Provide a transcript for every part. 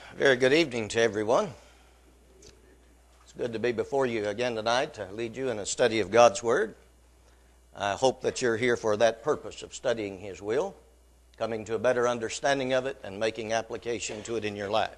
Very good evening to everyone. It's good to be before you again tonight to lead you in a study of God's Word. I hope that you're here for that purpose of studying His will, coming to a better understanding of it, and making application to it in your life.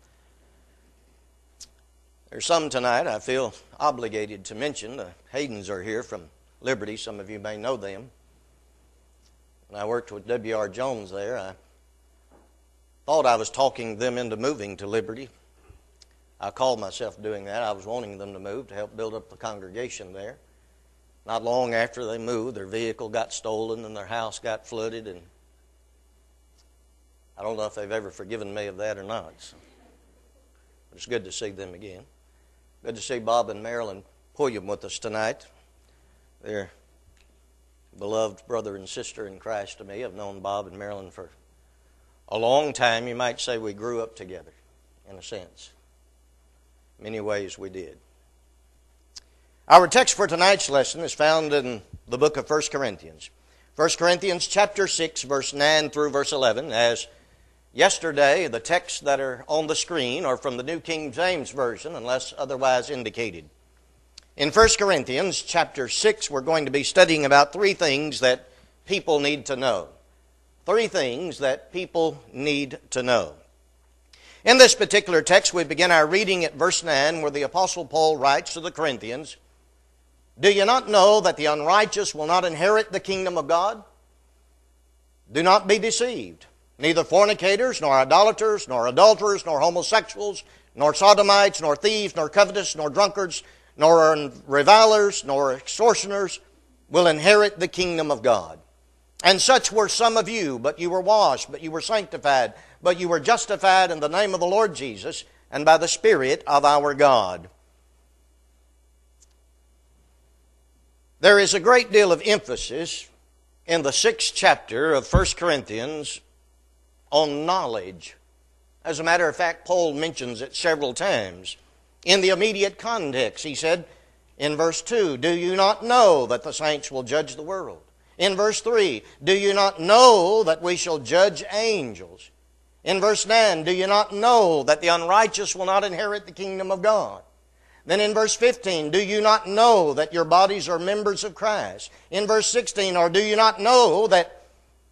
There's some tonight I feel obligated to mention. The Haydens are here from Liberty. Some of you may know them. When I worked with W.R. Jones there, I thought I was talking them into moving to Liberty. I called myself doing that. I was wanting them to move to help build up the congregation there. Not long after they moved, their vehicle got stolen and their house got flooded, and I don't know if they've ever forgiven me of that or not. So, but it's good to see them again. Good to see Bob and Marilyn Pulliam with us tonight. They're beloved brother and sister in Christ to me. I've known Bob and Marilyn for a long time. You might say we grew up together, in a sense. In many ways we did. Our text for tonight's lesson is found in the book of 1 Corinthians. 1 Corinthians chapter 6, verse 9 through verse 11. As yesterday, the texts that are on the screen are from the New King James Version, unless otherwise indicated. In 1 Corinthians chapter 6, we're going to be studying about three things that people need to know. Three things that people need to know. In this particular text, we begin our reading at verse 9, where the Apostle Paul writes to the Corinthians, "Do you not know that the unrighteous will not inherit the kingdom of God? Do not be deceived. Neither fornicators, nor idolaters, nor adulterers, nor homosexuals, nor sodomites, nor thieves, nor covetous, nor drunkards, nor revilers, nor extortioners will inherit the kingdom of God. And such were some of you, but you were washed, but you were sanctified, but you were justified in the name of the Lord Jesus and by the Spirit of our God." There is a great deal of emphasis in the 6th chapter of 1 Corinthians on knowledge. As a matter of fact, Paul mentions it several times. In the immediate context, he said in verse 2, "Do you not know that the saints will judge the world?" In verse 3, "Do you not know that we shall judge angels?" In verse 9, "Do you not know that the unrighteous will not inherit the kingdom of God?" Then in verse 15, "Do you not know that your bodies are members of Christ?" In verse 16, "Or do you not know that..."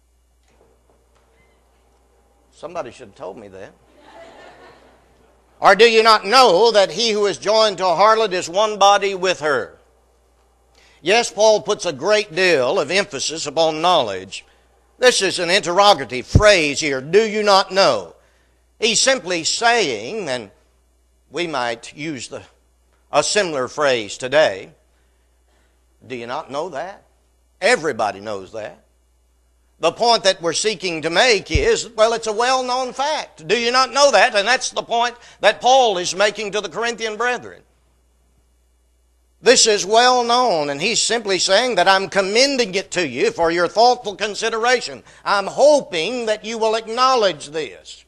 Somebody should have told me that. "Or do you not know that he who is joined to a harlot is one body with her?" Yes, Paul puts a great deal of emphasis upon knowledge. This is an interrogative phrase here, "Do you not know?" He's simply saying, and we might use a similar phrase today, do you not know that? Everybody knows that. The point that we're seeking to make is, well, it's a well-known fact. Do you not know that? And that's the point that Paul is making to the Corinthian brethren. This is well known, and he's simply saying that I'm commending it to you for your thoughtful consideration. I'm hoping that you will acknowledge this.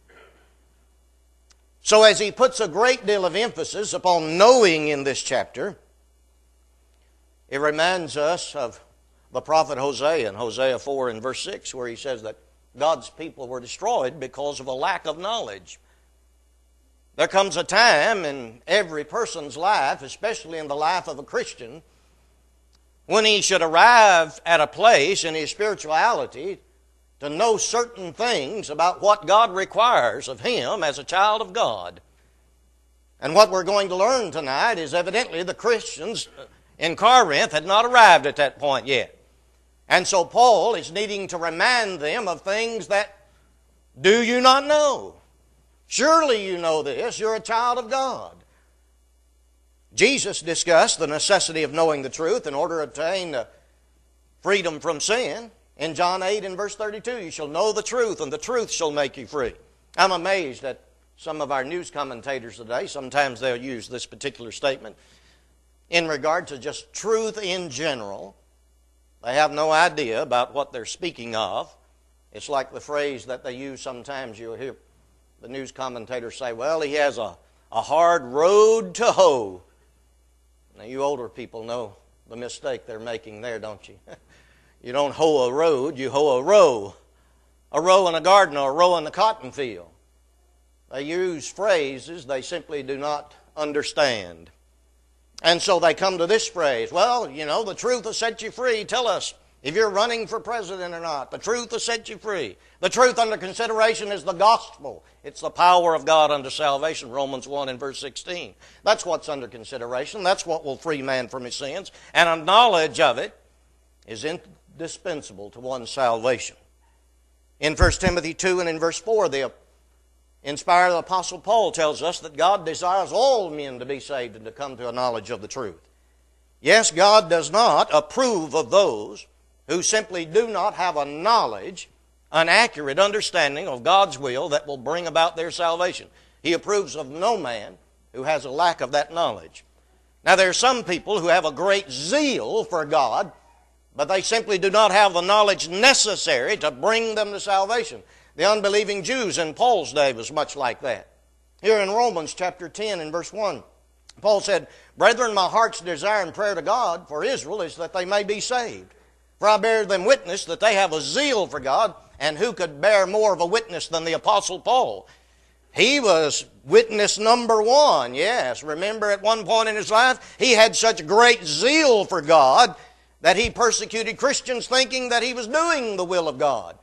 So as he puts a great deal of emphasis upon knowing in this chapter, it reminds us of the prophet Hosea in Hosea 4 and verse 6, where he says that God's people were destroyed because of a lack of knowledge. There comes a time in every person's life, especially in the life of a Christian, when he should arrive at a place in his spirituality to know certain things about what God requires of him as a child of God. And what we're going to learn tonight is evidently the Christians in Corinth had not arrived at that point yet. And so Paul is needing to remind them of things that, do you not know? Surely you know this. You're a child of God. Jesus discussed the necessity of knowing the truth in order to obtain freedom from sin. In John 8 and verse 32, "You shall know the truth, and the truth shall make you free." I'm amazed at some of our news commentators today. Sometimes they'll use this particular statement in regard to just truth in general. They have no idea about what they're speaking of. It's like the phrase that they use sometimes. You'll hear the news commentators say, "Well, he has a hard road to hoe." Now, you older people know the mistake they're making there, don't you? You don't hoe a road, you hoe a row. A row in a garden or a row in the cotton field. They use phrases they simply do not understand. And so they come to this phrase, well, you know, the truth will set you free. Tell us if you're running for president or not. The truth will set you free. The truth under consideration is the gospel. It's the power of God unto salvation, Romans 1 and verse 16. That's what's under consideration. That's what will free man from his sins. And a knowledge of it is indispensable to one's salvation. In 1 Timothy 2 and in verse 4, the inspired Apostle Paul tells us that God desires all men to be saved and to come to a knowledge of the truth. Yes, God does not approve of those who simply do not have a knowledge, an accurate understanding of God's will that will bring about their salvation. He approves of no man who has a lack of that knowledge. Now, there are some people who have a great zeal for God, but they simply do not have the knowledge necessary to bring them to salvation. The unbelieving Jews in Paul's day was much like that. Here in Romans chapter 10 and verse 1, Paul said, "Brethren, my heart's desire and prayer to God for Israel is that they may be saved. For I bear them witness that they have a zeal for God," and who could bear more of a witness than the Apostle Paul? He was witness number one, yes. Remember at one point in his life, he had such great zeal for God that he persecuted Christians thinking that he was doing the will of God.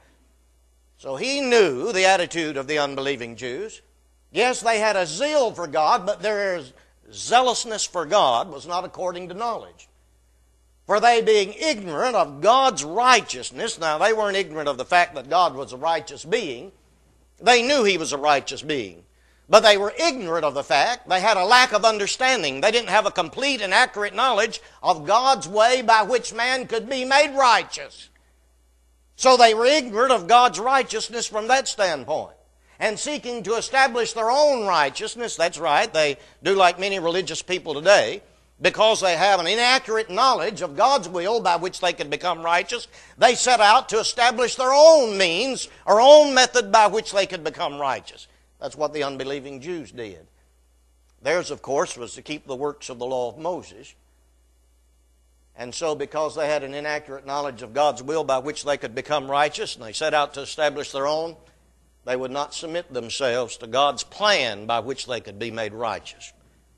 So he knew the attitude of the unbelieving Jews. Yes, they had a zeal for God, but their zealousness for God was not according to knowledge. For they being ignorant of God's righteousness, now they weren't ignorant of the fact that God was a righteous being. They knew He was a righteous being. But they were ignorant of the fact. They had a lack of understanding. They didn't have a complete and accurate knowledge of God's way by which man could be made righteous. So they were ignorant of God's righteousness from that standpoint. And seeking to establish their own righteousness, that's right, they do like many religious people today, because they have an inaccurate knowledge of God's will by which they can become righteous, they set out to establish their own means or own method by which they could become righteous. That's what the unbelieving Jews did. Theirs, of course, was to keep the works of the law of Moses. And so because they had an inaccurate knowledge of God's will by which they could become righteous, and they set out to establish their own, they would not submit themselves to God's plan by which they could be made righteous.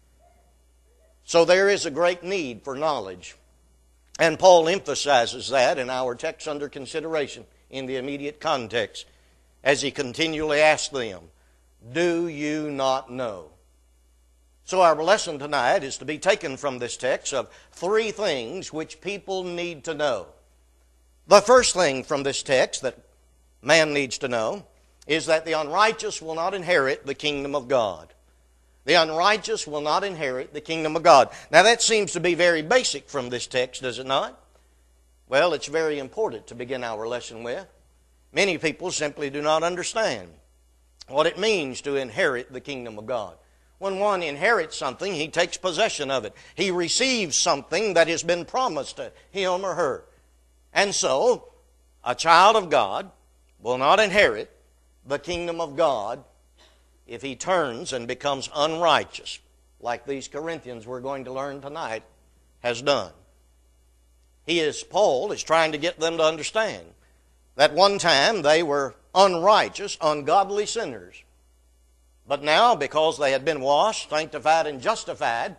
So there is a great need for knowledge. And Paul emphasizes that in our text under consideration in the immediate context as he continually asks them, "Do you not know?" So our lesson tonight is to be taken from this text of three things which people need to know. The first thing from this text that man needs to know is that the unrighteous will not inherit the kingdom of God. The unrighteous will not inherit the kingdom of God. Now that seems to be very basic from this text, does it not? Well, it's very important to begin our lesson with. Many people simply do not understand what it means to inherit the kingdom of God. When one inherits something, he takes possession of it. He receives something that has been promised to him or her. And so, a child of God will not inherit the kingdom of God if he turns and becomes unrighteous, like these Corinthians we're going to learn tonight has done. Paul is trying to get them to understand that one time they were unrighteous, ungodly sinners. But now, because they had been washed, sanctified, and justified,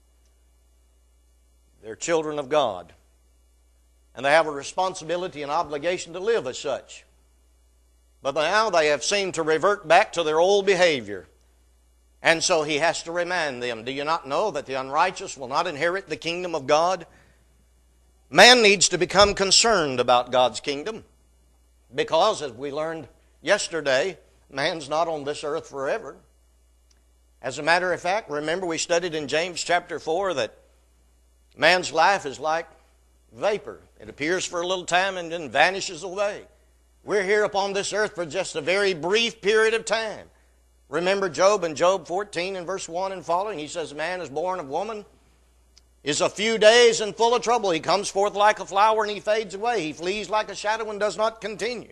they're children of God. And they have a responsibility and obligation to live as such. But now they have seemed to revert back to their old behavior. And so he has to remind them, do you not know that the unrighteous will not inherit the kingdom of God? Man needs to become concerned about God's kingdom. Because, as we learned yesterday, man's not on this earth forever. As a matter of fact, remember we studied in James chapter 4 that man's life is like vapor. It appears for a little time and then vanishes away. We're here upon this earth for just a very brief period of time. Remember Job in Job 14 and verse 1 and following. He says, man is born of woman, is a few days and full of trouble. He comes forth like a flower and he fades away. He flees like a shadow and does not continue.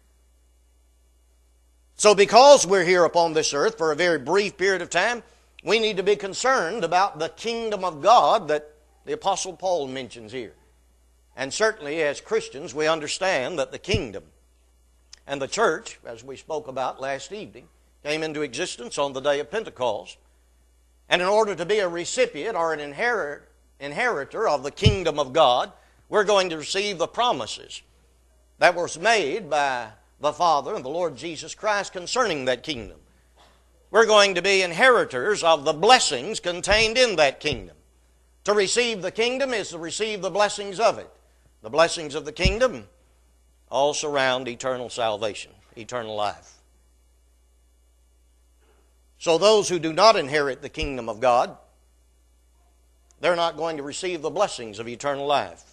So because we're here upon this earth for a very brief period of time, we need to be concerned about the kingdom of God that the Apostle Paul mentions here. And certainly as Christians, we understand that the kingdom and the church, as we spoke about last evening, came into existence on the day of Pentecost. And in order to be a recipient or an inheritor of the kingdom of God, we're going to receive the promises that was made by the Father and the Lord Jesus Christ concerning that kingdom. We're going to be inheritors of the blessings contained in that kingdom. To receive the kingdom is to receive the blessings of it. The blessings of the kingdom all surround eternal salvation, eternal life. So those who do not inherit the kingdom of God, they're not going to receive the blessings of eternal life.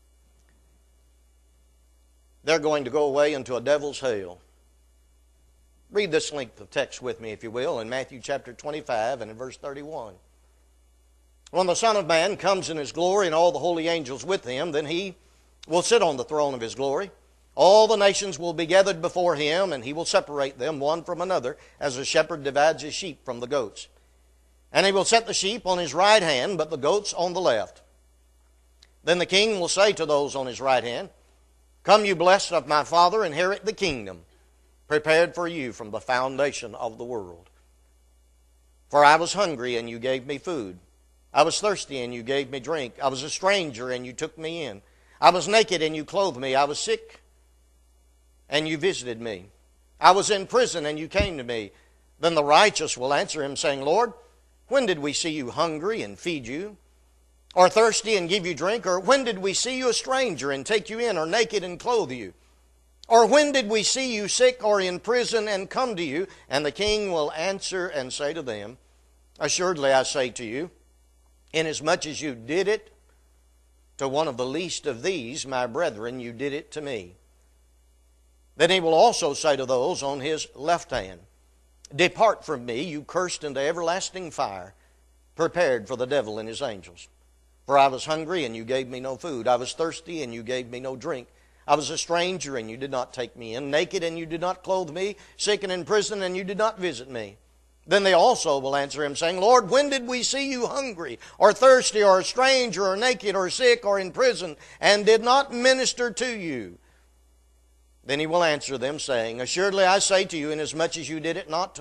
They're going to go away into a devil's hell. Read this length of text with me, if you will, in Matthew chapter 25 and in verse 31. When the Son of Man comes in His glory and all the holy angels with Him, then He will sit on the throne of His glory. All the nations will be gathered before Him, and He will separate them one from another, as a shepherd divides his sheep from the goats. And He will set the sheep on His right hand, but the goats on the left. Then the King will say to those on His right hand, Come, you blessed of my Father, inherit the kingdom prepared for you from the foundation of the world. For I was hungry, and you gave me food. I was thirsty, and you gave me drink. I was a stranger, and you took me in. I was naked, and you clothed me. I was sick, and you visited me. I was in prison, and you came to me. Then the righteous will answer Him, saying, Lord, when did we see you hungry and feed you? Or thirsty and give you drink? Or when did we see you a stranger and take you in? Or naked and clothe you? Or when did we see you sick or in prison and come to you? And the King will answer and say to them, Assuredly I say to you, inasmuch as you did it to one of the least of these, my brethren, you did it to me. Then He will also say to those on His left hand, Depart from me, you cursed, into everlasting fire, prepared for the devil and his angels. For I was hungry, and you gave me no food. I was thirsty, and you gave me no drink. I was a stranger, and you did not take me in. Naked, and you did not clothe me. Sick and in prison, and you did not visit me. Then they also will answer Him, saying, Lord, when did we see you hungry, or thirsty, or a stranger, or naked, or sick, or in prison, and did not minister to you? Then He will answer them, saying, Assuredly I say to you, inasmuch as you did it not,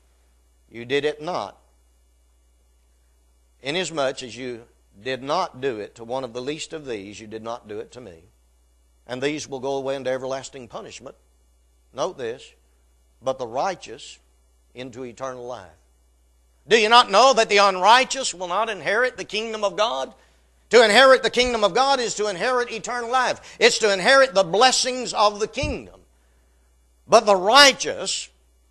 inasmuch as you did not do it to one of the least of these, you did not do it to me. And these will go away into everlasting punishment. Note this, but the righteous into eternal life. Do you not know that the unrighteous will not inherit the kingdom of God? To inherit the kingdom of God is to inherit eternal life. It's to inherit the blessings of the kingdom. But the righteous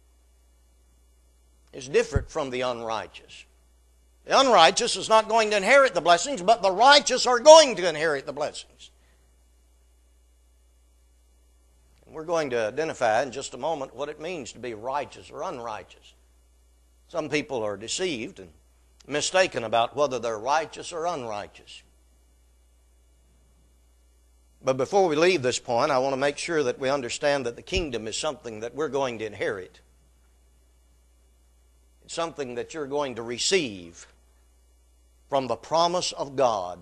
is different from the unrighteous. The unrighteous is not going to inherit the blessings, but the righteous are going to inherit the blessings. And we're going to identify in just a moment what it means to be righteous or unrighteous. Some people are deceived and mistaken about whether they're righteous or unrighteous. But before we leave this point, I want to make sure that we understand that the kingdom is something that we're going to inherit. It's something that you're going to receive from the promise of God.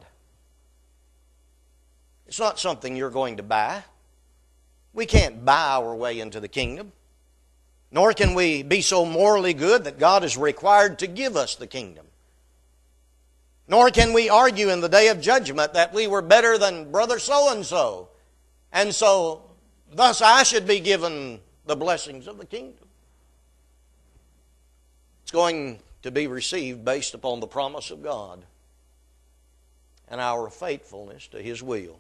It's not something you're going to buy. We can't buy our way into the kingdom. Nor can we be so morally good that God is required to give us the kingdom. Nor can we argue in the day of judgment that we were better than brother so-and-so. And so, thus I should be given the blessings of the kingdom. It's going to be received based upon the promise of God and our faithfulness to His will.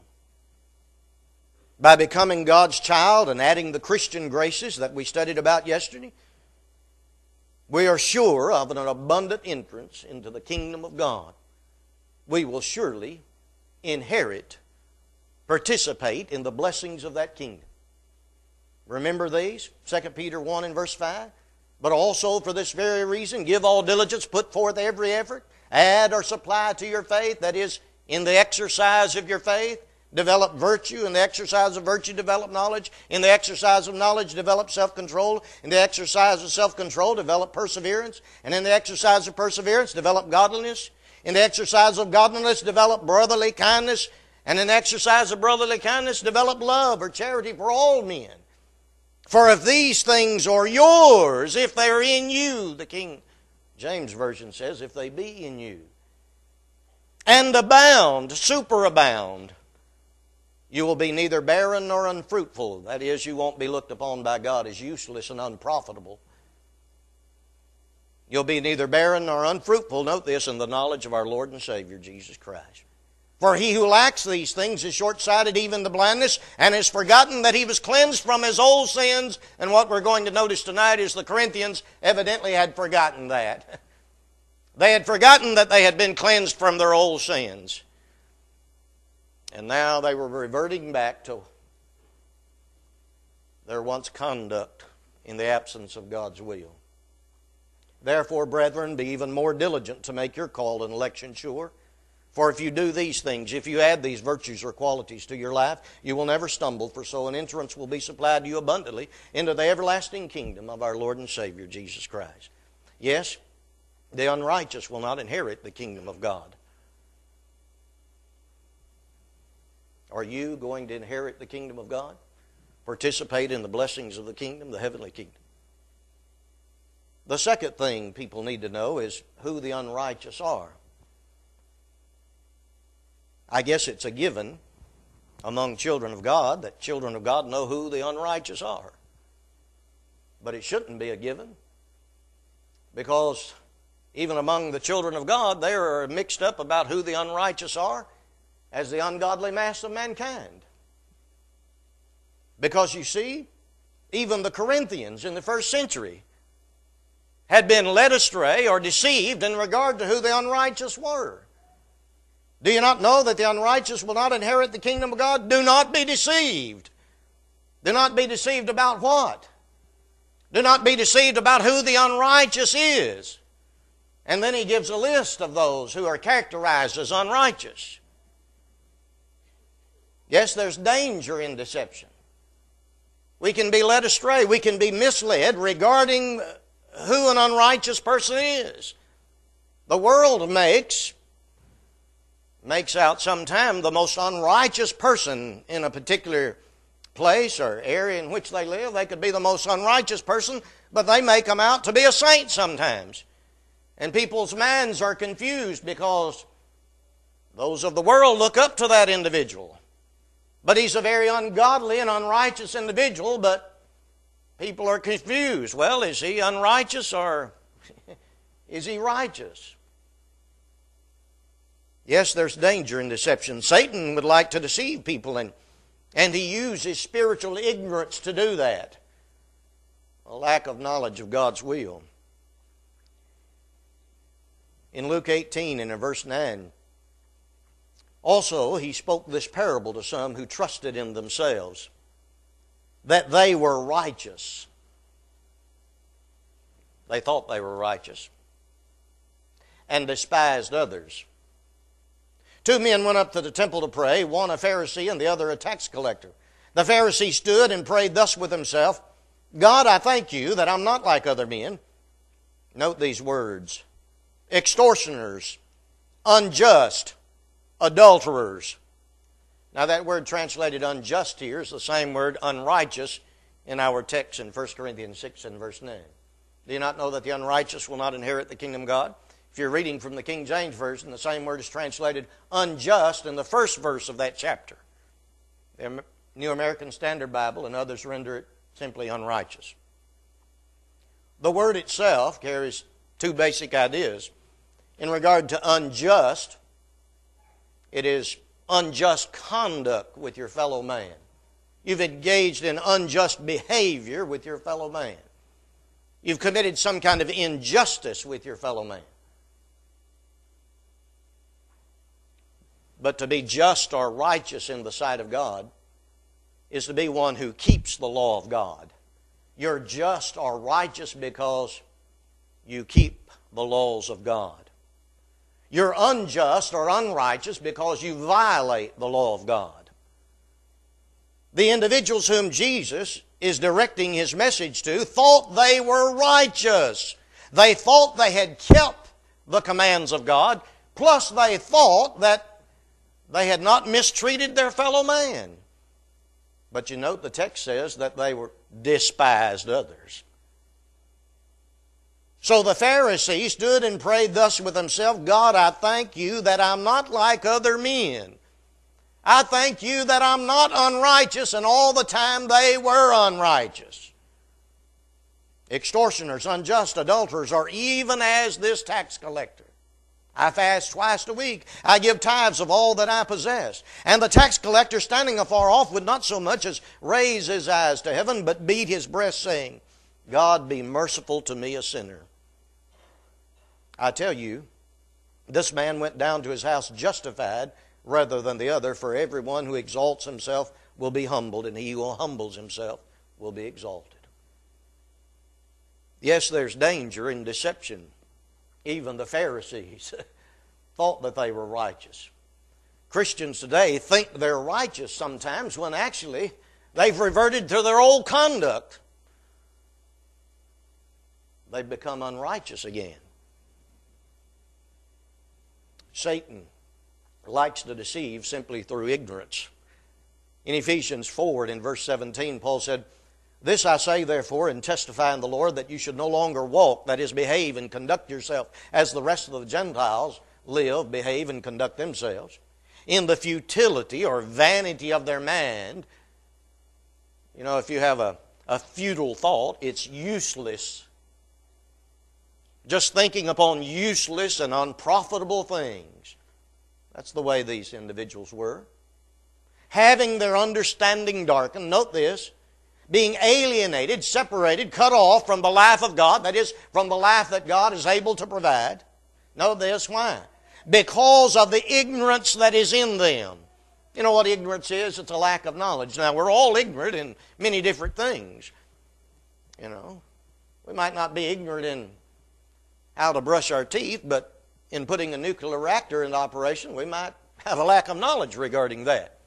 By becoming God's child and adding the Christian graces that we studied about yesterday, we are sure of an abundant entrance into the kingdom of God. We will surely inherit, participate in the blessings of that kingdom. Remember these? 2 Peter 1 and verse 5. But also for this very reason, give all diligence, put forth every effort, add or supply to your faith, that is, in the exercise of your faith, develop virtue. In the exercise of virtue, develop knowledge. In the exercise of knowledge, develop self-control. In the exercise of self-control, develop perseverance. And in the exercise of perseverance, develop godliness. In the exercise of godliness, develop brotherly kindness. And in the exercise of brotherly kindness, develop love or charity for all men. For if these things are yours, if they're in you, the King James Version says, if they be in you, and abound, superabound, you will be neither barren nor unfruitful. That is, you won't be looked upon by God as useless and unprofitable. You'll be neither barren nor unfruitful, note this, in the knowledge of our Lord and Savior, Jesus Christ. For he who lacks these things is short-sighted even to blindness, and has forgotten that he was cleansed from his old sins. And what we're going to notice tonight is the Corinthians evidently had forgotten that. They had forgotten that they had been cleansed from their old sins. And now they were reverting back to their once conduct in the absence of God's will. Therefore, brethren, be even more diligent to make your call and election sure. For if you do these things, if you add these virtues or qualities to your life, you will never stumble, for so an entrance will be supplied to you abundantly into the everlasting kingdom of our Lord and Savior, Jesus Christ. Yes, the unrighteous will not inherit the kingdom of God. Are you going to inherit the kingdom of God? Participate in the blessings of the kingdom, the heavenly kingdom? The second thing people need to know is who the unrighteous are. I guess it's a given among children of God that children of God know who the unrighteous are. But it shouldn't be a given, because even among the children of God, they are mixed up about who the unrighteous are as the ungodly mass of mankind. Because you see, even the Corinthians in the first century had been led astray or deceived in regard to who the unrighteous were. Do you not know that the unrighteous will not inherit the kingdom of God? Do not be deceived. Do not be deceived about what? Do not be deceived about who the unrighteous is. And then he gives a list of those who are characterized as unrighteous. Yes, there's danger in deception. We can be led astray. We can be misled regarding who an unrighteous person is. The world makes out sometimes the most unrighteous person in a particular place or area in which they live. They could be the most unrighteous person, but they make them out to be a saint sometimes. And people's minds are confused because those of the world look up to that individual. But he's a very ungodly and unrighteous individual, but people are confused. Well, is he unrighteous or is he righteous? Yes, there's danger in deception. Satan would like to deceive people, and he uses spiritual ignorance to do that. A lack of knowledge of God's will. In Luke 18 and in verse 9, also he spoke this parable to some who trusted in themselves, that they were righteous. They thought they were righteous, and despised others. 2 men went up to the temple to pray, one a Pharisee and the other a tax collector. The Pharisee stood and prayed thus with himself, God, I thank you that I'm not like other men. Note these words: extortioners, unjust, adulterers. Now that word translated unjust here is the same word unrighteous in our text in 1 Corinthians 6 and verse 9. Do you not know that the unrighteous will not inherit the kingdom of God? If you're reading from the King James Version, the same word is translated unjust in the first verse of that chapter. The New American Standard Bible and others render it simply unrighteous. The word itself carries two basic ideas. In regard to unjust, it is unjust conduct with your fellow man. You've engaged in unjust behavior with your fellow man. You've committed some kind of injustice with your fellow man. But to be just or righteous in the sight of God is to be one who keeps the law of God. You're just or righteous because you keep the laws of God. You're unjust or unrighteous because you violate the law of God. The individuals whom Jesus is directing His message to thought they were righteous. They thought they had kept the commands of God, plus they thought that they had not mistreated their fellow man. But you note the text says that they were despised others. So the Pharisee stood and prayed thus with himself, God, I thank you that I'm not like other men. I thank you that I'm not unrighteous, and all the time they were unrighteous. Extortioners, unjust, adulterers are even as this tax collector. I fast twice a week. I give tithes of all that I possess. And the tax collector, standing afar off, would not so much as raise his eyes to heaven, but beat his breast, saying, God, be merciful to me, a sinner. I tell you, this man went down to his house justified rather than the other, for everyone who exalts himself will be humbled, and he who humbles himself will be exalted. Yes, there's danger in deception. Even the Pharisees thought that they were righteous. Christians today think they're righteous sometimes when actually they've reverted to their old conduct. They've become unrighteous again. Satan likes to deceive simply through ignorance. In Ephesians 4 and in verse 17, Paul said, This I say, therefore, and testify in the Lord, that you should no longer walk, that is, behave and conduct yourself as the rest of the Gentiles live, behave and conduct themselves, in the futility or vanity of their mind. You know, if you have a futile thought, it's useless. Just thinking upon useless and unprofitable things. That's the way these individuals were. Having their understanding darkened, note this, being alienated, separated, cut off from the life of God, that is, from the life that God is able to provide. Note this, why? Because of the ignorance that is in them. You know what ignorance is? It's a lack of knowledge. Now, we're all ignorant in many different things. You know, we might not be ignorant in how to brush our teeth, but in putting a nuclear reactor into operation, we might have a lack of knowledge regarding that.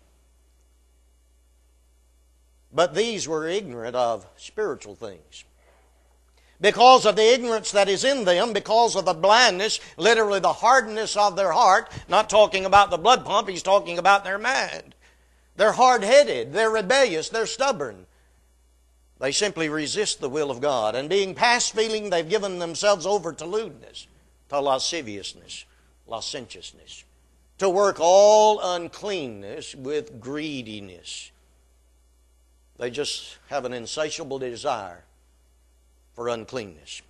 But these were ignorant of spiritual things. Because of the ignorance that is in them, because of the blindness, literally the hardness of their heart, not talking about the blood pump, he's talking about their mind. They're hard-headed, they're rebellious, they're stubborn. They simply resist the will of God. And being past feeling, they've given themselves over to lewdness, to lasciviousness, licentiousness, to work all uncleanness with greediness. They just have an insatiable desire for uncleanness.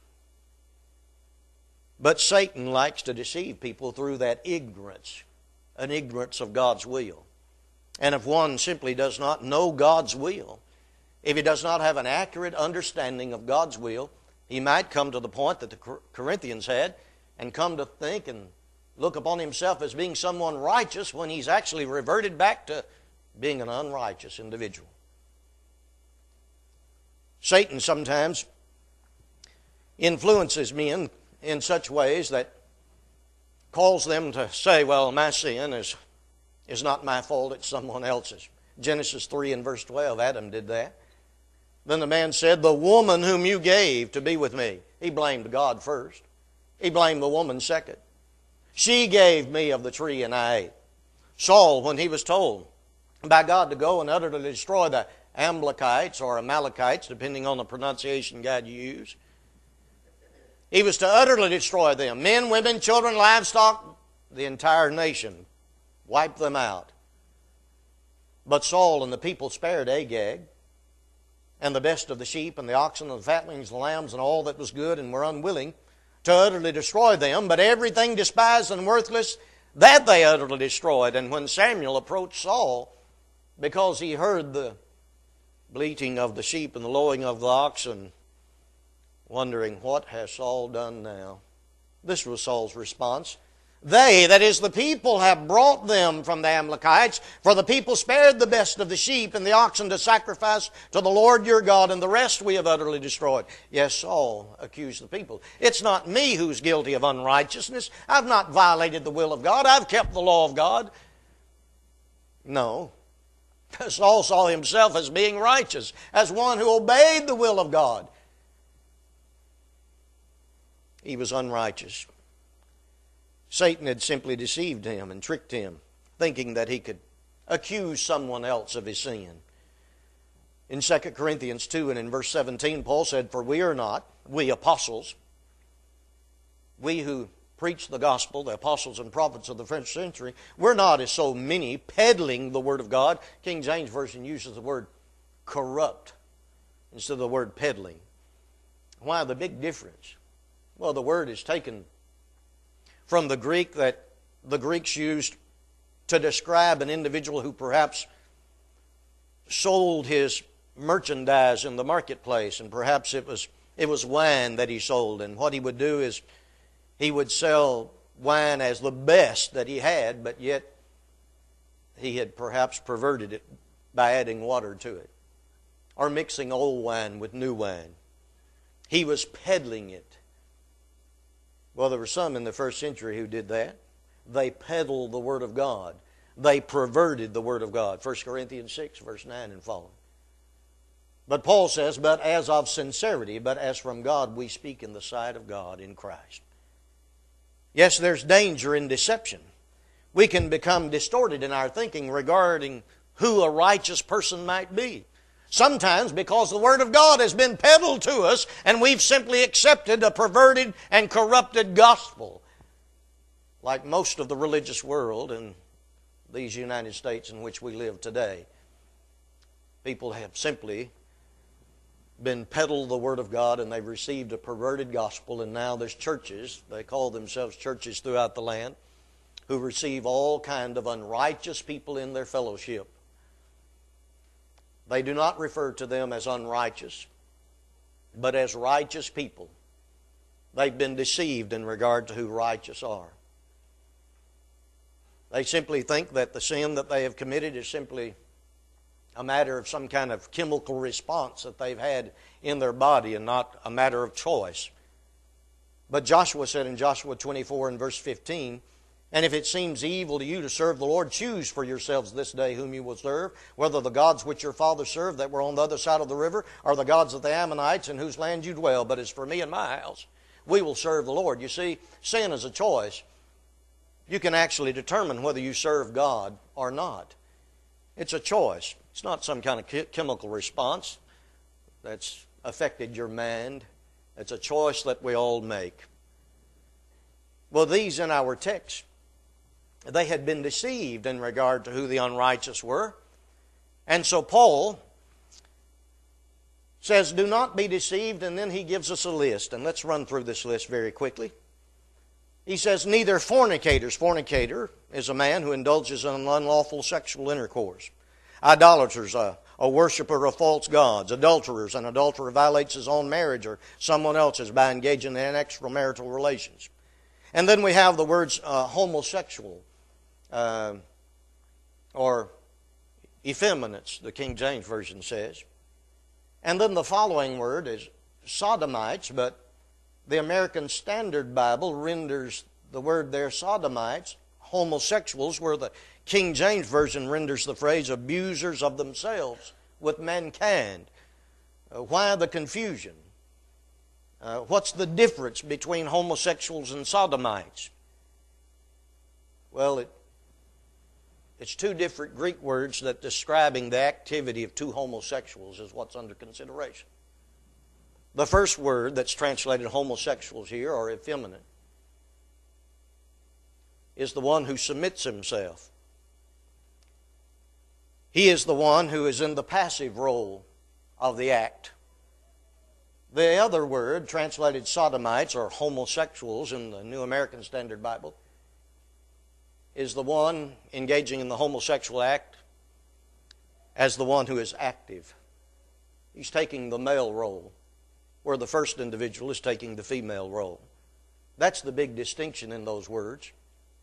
But Satan likes to deceive people through that ignorance, an ignorance of God's will. And if one simply does not know God's will, if he does not have an accurate understanding of God's will, he might come to the point that the Corinthians had and come to think and look upon himself as being someone righteous when he's actually reverted back to being an unrighteous individual. Satan sometimes influences men in such ways that cause them to say, well, my sin is not my fault, it's someone else's. Genesis 3 and verse 12, Adam did that. Then the man said, the woman whom you gave to be with me. He blamed God first. He blamed the woman second. She gave me of the tree and I ate. Saul, when he was told by God to go and utterly destroy the Amalekites or Amalekites, depending on the pronunciation guide you use, he was to utterly destroy them. Men, women, children, livestock, the entire nation. Wipe them out. But Saul and the people spared Agag, and the best of the sheep and the oxen and the fatlings and the lambs and all that was good, and were unwilling to utterly destroy them. But everything despised and worthless, that they utterly destroyed. And when Samuel approached Saul, because he heard the bleating of the sheep and the lowing of the oxen, wondering, what has Saul done now? This was Saul's response. They, that is the people, have brought them from the Amalekites, for the people spared the best of the sheep and the oxen to sacrifice to the Lord your God, and the rest we have utterly destroyed. Yes, Saul accused the people. It's not me who's guilty of unrighteousness. I've not violated the will of God. I've kept the law of God. No. Saul saw himself as being righteous, as one who obeyed the will of God. He was unrighteous. Satan had simply deceived him and tricked him, thinking that he could accuse someone else of his sin. In 2 Corinthians 2 and in verse 17, Paul said, "For we are not, we apostles, we who preach the gospel, the apostles and prophets of the first century, we're not as so many peddling the Word of God." King James Version uses the word corrupt instead of the word peddling. Why the big difference? Well, the word is taken from the Greek that the Greeks used to describe an individual who perhaps sold his merchandise in the marketplace, and perhaps it was wine that he sold. And what he would do is he would sell wine as the best that he had, but yet he had perhaps perverted it by adding water to it or mixing old wine with new wine. He was peddling it. Well, there were some in the first century who did that. They peddled the Word of God. They perverted the Word of God. 1 Corinthians 6, verse 9 and following. But Paul says, "But as of sincerity, but as from God, we speak in the sight of God in Christ." Yes, there's danger in deception. We can become distorted in our thinking regarding who a righteous person might be. Sometimes because the Word of God has been peddled to us and we've simply accepted a perverted and corrupted gospel. Like most of the religious world in these United States in which we live today, people have simply been peddled the Word of God and they've received a perverted gospel, and now there's churches, they call themselves churches throughout the land, who receive all kind of unrighteous people in their fellowship. They do not refer to them as unrighteous, but as righteous people. They've been deceived in regard to who righteous are. They simply think that the sin that they have committed is simply a matter of some kind of chemical response that they've had in their body and not a matter of choice. But Joshua said in Joshua 24 and verse 15, "And if it seems evil to you to serve the Lord, choose for yourselves this day whom you will serve, whether the gods which your fathers served that were on the other side of the river, or the gods of the Ammonites in whose land you dwell. But as for me and my house, we will serve the Lord." You see, sin is a choice. You can actually determine whether you serve God or not. It's a choice. It's not some kind of chemical response that's affected your mind. It's a choice that we all make. Well, these in our text, they had been deceived in regard to who the unrighteous were. And so Paul says, "Do not be deceived," and then he gives us a list. And let's run through this list very quickly. He says, "Neither fornicators." Fornicator is a man who indulges in unlawful sexual intercourse. "Idolaters," a worshiper of false gods. "Adulterers," an adulterer violates his own marriage or someone else's by engaging in extramarital relations. And then we have the words homosexual or effeminates, the King James Version says. And then the following word is sodomites, but the American Standard Bible renders the word there sodomites, homosexuals, where the King James Version renders the phrase abusers of themselves with mankind. Why the confusion? What's the difference between homosexuals and sodomites? Well, it's two different Greek words that describing the activity of two homosexuals is what's under consideration. The first word that's translated homosexuals here, or effeminate, is the one who submits himself. He is the one who is in the passive role of the act. The other word, translated sodomites or homosexuals in the New American Standard Bible, is the one engaging in the homosexual act as the one who is active. He's taking the male role, where the first individual is taking the female role. That's the big distinction in those words.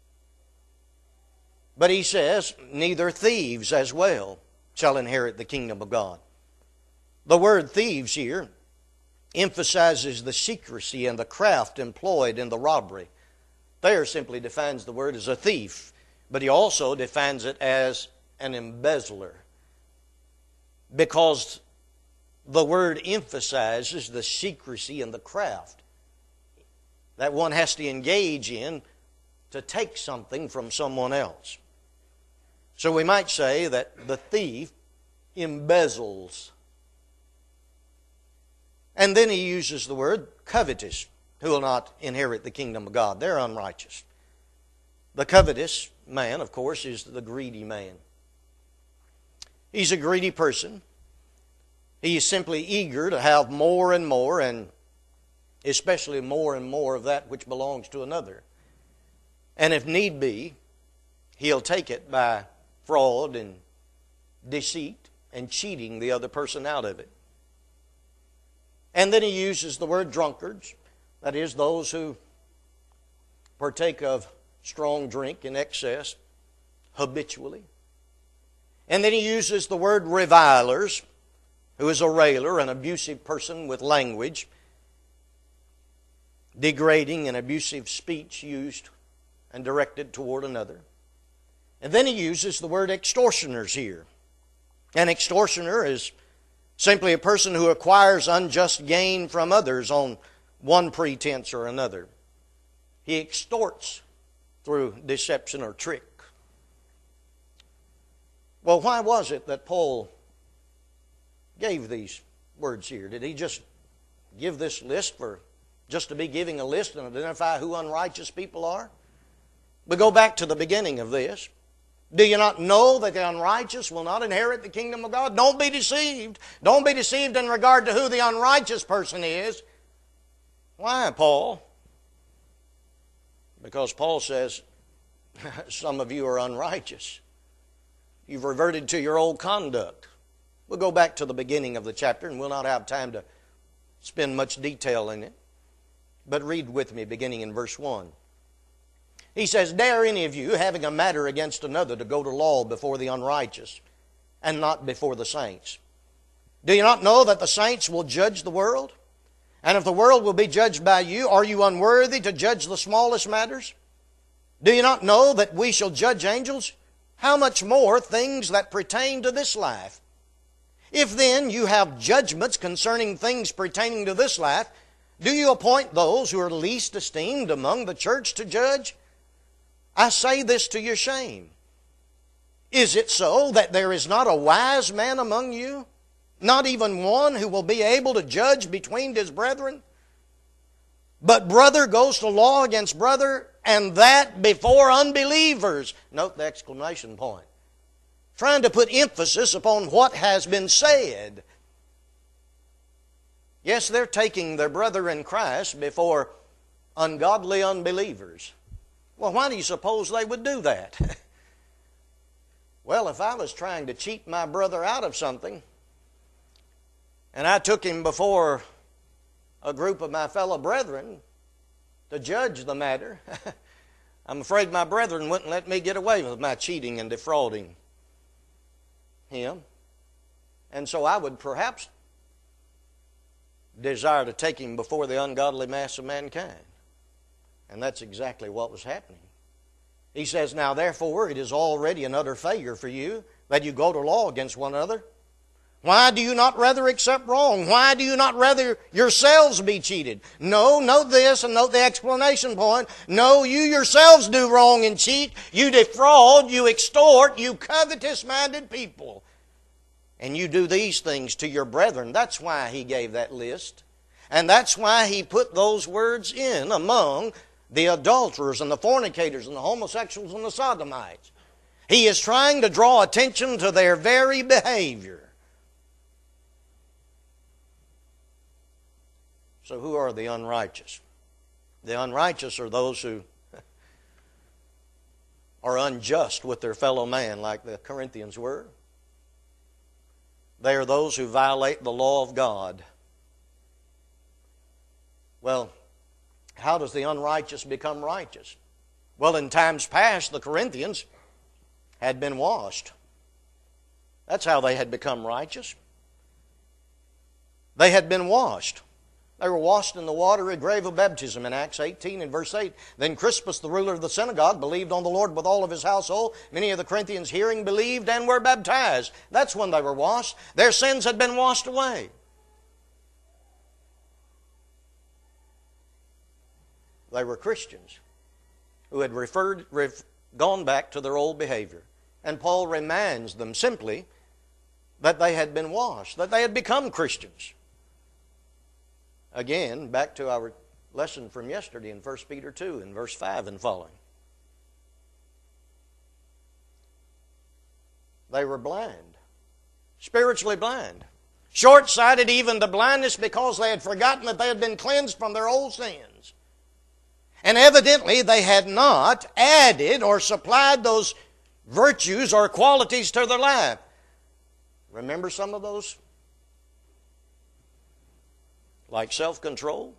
But he says, neither thieves as well shall inherit the kingdom of God. The word thieves here emphasizes the secrecy and the craft employed in the robbery. Thayer simply defines the word as a thief, but he also defines it as an embezzler, because the word emphasizes the secrecy and the craft that one has to engage in to take something from someone else. So we might say that the thief embezzles And then he uses the word covetous, who will not inherit the kingdom of God. They're unrighteous. The covetous man, of course, is the greedy man. He's a greedy person. He is simply eager to have more and more, and especially more and more of that which belongs to another. And if need be, he'll take it by fraud and deceit and cheating the other person out of it. And then he uses the word drunkards, that is, those who partake of strong drink in excess habitually. And then he uses the word revilers, who is a railer, an abusive person with language, degrading and abusive speech used and directed toward another. And then he uses the word extortioners here. An extortioner is simply a person who acquires unjust gain from others on one pretense or another. He extorts through deception or trick. Well, why was it that Paul gave these words here? Did he just give this list for just to be giving a list and identify who unrighteous people are? We go back to the beginning of this. Do you not know that the unrighteous will not inherit the kingdom of God? Don't be deceived. Don't be deceived in regard to who the unrighteous person is. Why, Paul? Because Paul says, some of you are unrighteous. You've reverted to your old conduct. We'll go back to the beginning of the chapter, and we'll not have time to spend much detail in it. But read with me, beginning in verse 1. He says, dare any of you, having a matter against another, to go to law before the unrighteous, and not before the saints? Do you not know that the saints will judge the world? And if the world will be judged by you, are you unworthy to judge the smallest matters? Do you not know that we shall judge angels? How much more things that pertain to this life? If then you have judgments concerning things pertaining to this life, do you appoint those who are least esteemed among the church to judge? I say this to your shame. Is it so that there is not a wise man among you? Not even one who will be able to judge between his brethren? But brother goes to law against brother, and that before unbelievers. Note the exclamation point. Trying to put emphasis upon what has been said. Yes, they're taking their brother in Christ before ungodly unbelievers. Well, why do you suppose they would do that? Well, if I was trying to cheat my brother out of something, and I took him before a group of my fellow brethren to judge the matter, I'm afraid my brethren wouldn't let me get away with my cheating and defrauding him. And so I would perhaps desire to take him before the ungodly mass of mankind. And that's exactly what was happening. He says, now therefore it is already an utter failure for you that you go to law against one another. Why do you not rather accept wrong? Why do you not rather yourselves be cheated? No, note this and note the explanation point. No, you yourselves do wrong and cheat. You defraud, you extort, you covetous-minded people. And you do these things to your brethren. That's why he gave that list. And that's why he put those words in among the adulterers and the fornicators and the homosexuals and the sodomites. He is trying to draw attention to their very behavior. So who are the unrighteous? The unrighteous are those who are unjust with their fellow man, like the Corinthians were. They are those who violate the law of God. Well, how does the unrighteous become righteous? Well, in times past, the Corinthians had been washed. That's how they had become righteous. They had been washed. They were washed in the watery grave of baptism in Acts 18 and verse 8. Then Crispus, the ruler of the synagogue, believed on the Lord with all of his household. Many of the Corinthians hearing believed and were baptized. That's when they were washed. Their sins had been washed away. They were Christians who had gone back to their old behavior. And Paul reminds them simply that they had been washed, that they had become Christians. Again, back to our lesson from yesterday in 1 Peter 2 in verse 5 and following. They were blind, spiritually blind, short-sighted even to blindness because they had forgotten that they had been cleansed from their old sins. And evidently they had not added or supplied those virtues or qualities to their life. Remember some of those? Like self-control.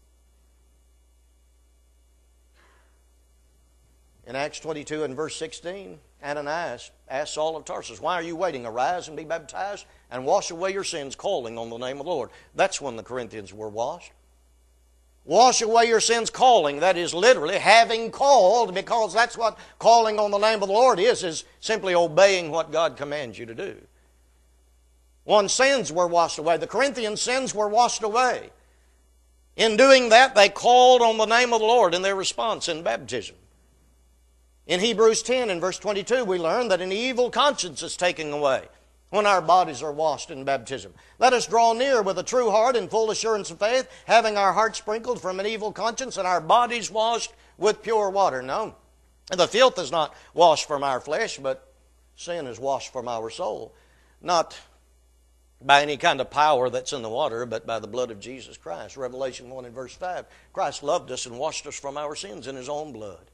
In Acts 22 and verse 16, Ananias asked Saul of Tarsus, "Why are you waiting? Arise and be baptized and wash away your sins, calling on the name of the Lord." That's when the Corinthians were washed. Wash away your sins, calling. That is literally having called, because that's what calling on the name of the Lord is simply obeying what God commands you to do. One's sins were washed away. The Corinthians' sins were washed away. In doing that, they called on the name of the Lord in their response in baptism. In Hebrews 10 and verse 22, we learn that an evil conscience is taken away when our bodies are washed in baptism. Let us draw near with a true heart and full assurance of faith, having our hearts sprinkled from an evil conscience and our bodies washed with pure water. No, the filth is not washed from our flesh, but sin is washed from our soul. Not by any kind of power that's in the water, but by the blood of Jesus Christ. Revelation 1 and verse 5, Christ loved us and washed us from our sins in His own blood.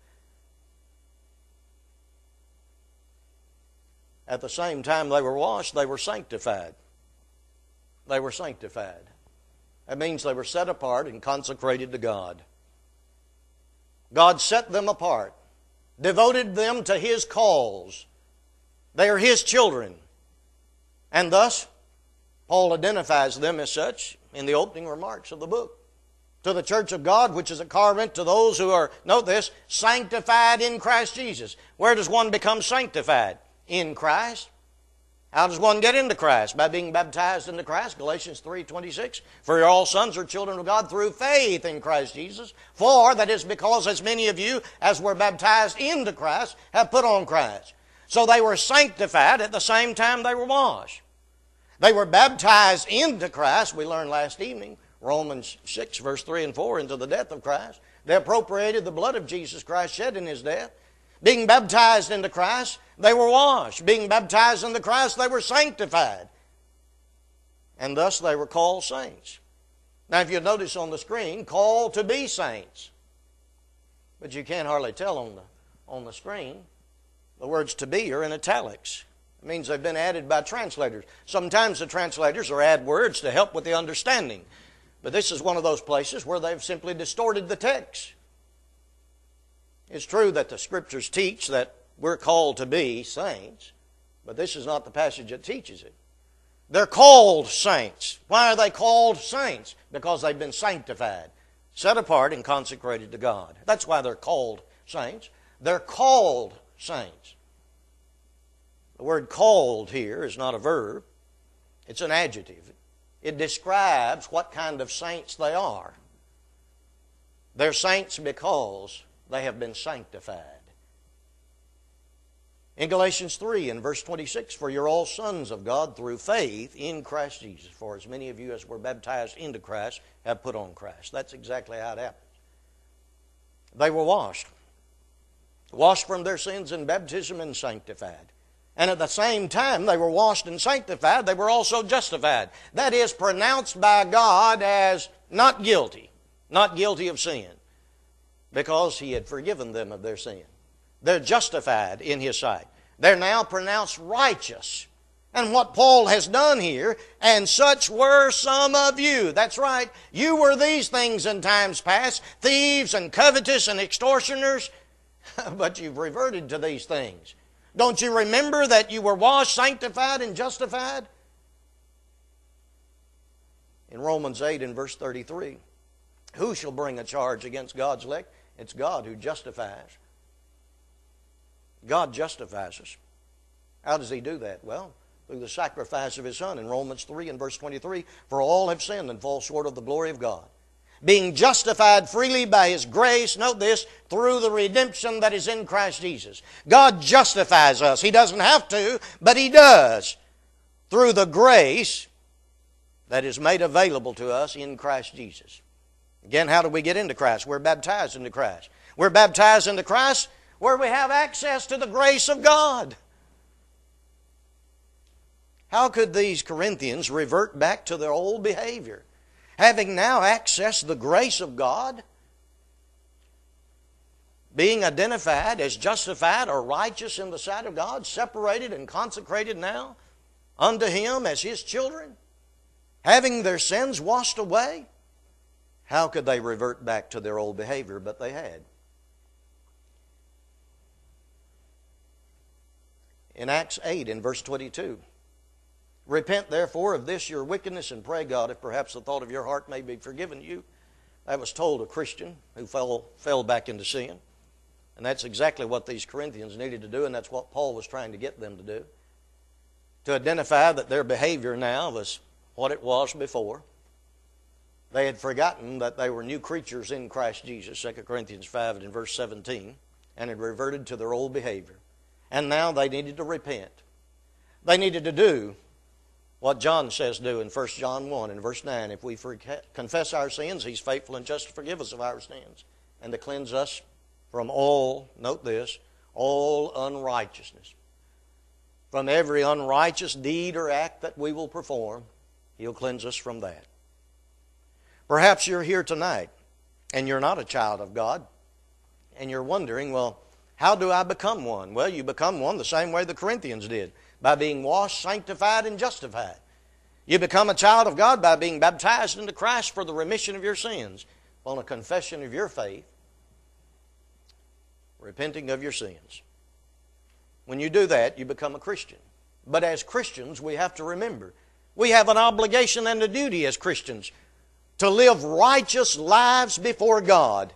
At the same time they were washed, they were sanctified. They were sanctified. That means they were set apart and consecrated to God. God set them apart, devoted them to His cause. They are His children. And thus, Paul identifies them as such in the opening remarks of the book. To the church of God, which is at Corinth, to those who are, note this, sanctified in Christ Jesus. Where does one become sanctified? In Christ. How does one get into Christ? By being baptized into Christ. Galatians 3:26. For all sons are children of God through faith in Christ Jesus. For that is because as many of you as were baptized into Christ have put on Christ. So they were sanctified at the same time they were washed. They were baptized into Christ, we learned last evening, Romans 6 verse 3 and 4, into the death of Christ. They appropriated the blood of Jesus Christ shed in His death. Being baptized into Christ, they were washed. Being baptized into Christ, they were sanctified. And thus they were called saints. Now if you notice on the screen, called to be saints. But you can't hardly tell on the screen. The words to be are in italics. It means they've been added by translators. Sometimes the translators will add words to help with the understanding. But this is one of those places where they've simply distorted the text. It's true that the Scriptures teach that we're called to be saints, but this is not the passage that teaches it. They're called saints. Why are they called saints? Because they've been sanctified, set apart and consecrated to God. That's why they're called saints. They're called saints. The word called here is not a verb. It's an adjective. It describes what kind of saints they are. They're saints because they have been sanctified. In Galatians 3 and verse 26, for you're all sons of God through faith in Christ Jesus. For as many of you as were baptized into Christ have put on Christ. That's exactly how it happens. They were washed. Washed from their sins in baptism and sanctified. And at the same time they were washed and sanctified, they were also justified. That is, pronounced by God as not guilty of sin, because He had forgiven them of their sin. They're justified in His sight. They're now pronounced righteous. And what Paul has done here, and such were some of you. That's right. You were these things in times past, thieves and covetous and extortioners, but you've reverted to these things. Don't you remember that you were washed, sanctified, and justified? In Romans 8 and verse 33, who shall bring a charge against God's elect? It's God who justifies. God justifies us. How does He do that? Well, through the sacrifice of His Son. In Romans 3 and verse 23, for all have sinned and fall short of the glory of God, being justified freely by His grace, note this, through the redemption that is in Christ Jesus. God justifies us. He doesn't have to, but He does. Through the grace that is made available to us in Christ Jesus. Again, how do we get into Christ? We're baptized into Christ. We're baptized into Christ where we have access to the grace of God. How could these Corinthians revert back to their old behavior? Having now accessed the grace of God, being identified as justified or righteous in the sight of God, separated and consecrated now unto Him as His children, having their sins washed away, how could they revert back to their old behavior? But they had. In Acts 8, in verse 22, repent therefore of this your wickedness, and pray God if perhaps the thought of your heart may be forgiven you. That was told a Christian who fell back into sin. And that's exactly what these Corinthians needed to do, and that's what Paul was trying to get them to do. To identify that their behavior now was what it was before. They had forgotten that they were new creatures in Christ Jesus, 2 Corinthians 5 and verse 17, and had reverted to their old behavior. And now they needed to repent. They needed to do what John says do in 1 John 1 and verse 9. If we confess our sins, He's faithful and just to forgive us of our sins and to cleanse us from all, note this, all unrighteousness. From every unrighteous deed or act that we will perform, He'll cleanse us from that. Perhaps you're here tonight and you're not a child of God and you're wondering, well, how do I become one? Well, you become one the same way the Corinthians did, by being washed, sanctified, and justified. You become a child of God by being baptized into Christ for the remission of your sins, on a confession of your faith, repenting of your sins. When you do that, you become a Christian. But as Christians, we have to remember, we have an obligation and a duty as Christians to live righteous lives before God.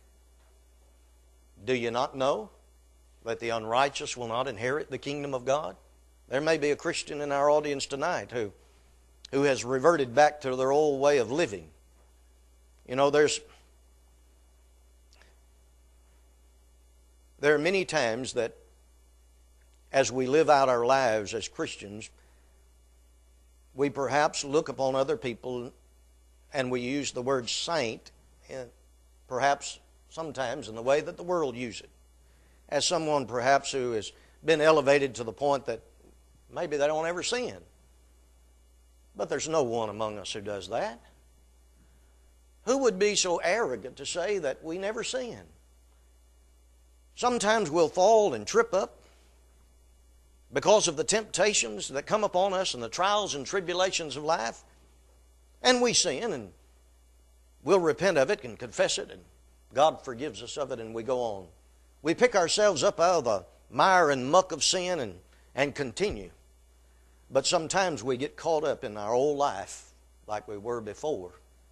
Do you not know that the unrighteous will not inherit the kingdom of God? There may be a Christian in our audience tonight who has reverted back to their old way of living. You know, there are many times that as we live out our lives as Christians, we perhaps look upon other people and we use the word saint, and perhaps sometimes in the way that the world uses it. As someone perhaps who has been elevated to the point that maybe they don't ever sin. But there's no one among us who does that. Who would be so arrogant to say that we never sin? Sometimes we'll fall and trip up because of the temptations that come upon us and the trials and tribulations of life. And we sin, and we'll repent of it and confess it, and God forgives us of it, and we go on. We pick ourselves up out of the mire and muck of sin and continue. But sometimes we get caught up in our old life like we were before.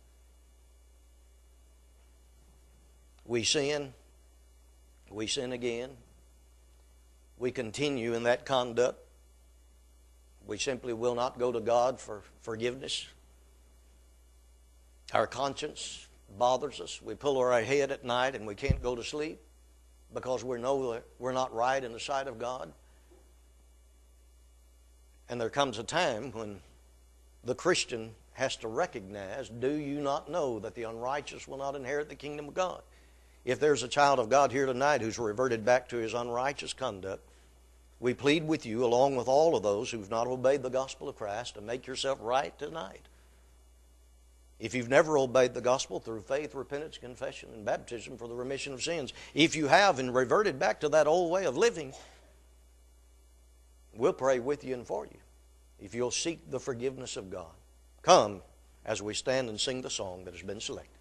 We sin again. We continue in that conduct. We simply will not go to God for forgiveness. Our conscience bothers us. We pull our head at night and we can't go to sleep because we know that we're not right in the sight of God. And there comes a time when the Christian has to recognize, do you not know that the unrighteous will not inherit the kingdom of God? If there's a child of God here tonight who's reverted back to his unrighteous conduct, we plead with you, along with all of those who've not obeyed the gospel of Christ, to make yourself right tonight. If you've never obeyed the gospel through faith, repentance, confession, and baptism for the remission of sins, if you have and reverted back to that old way of living, we'll pray with you and for you if you'll seek the forgiveness of God. Come as we stand and sing the song that has been selected.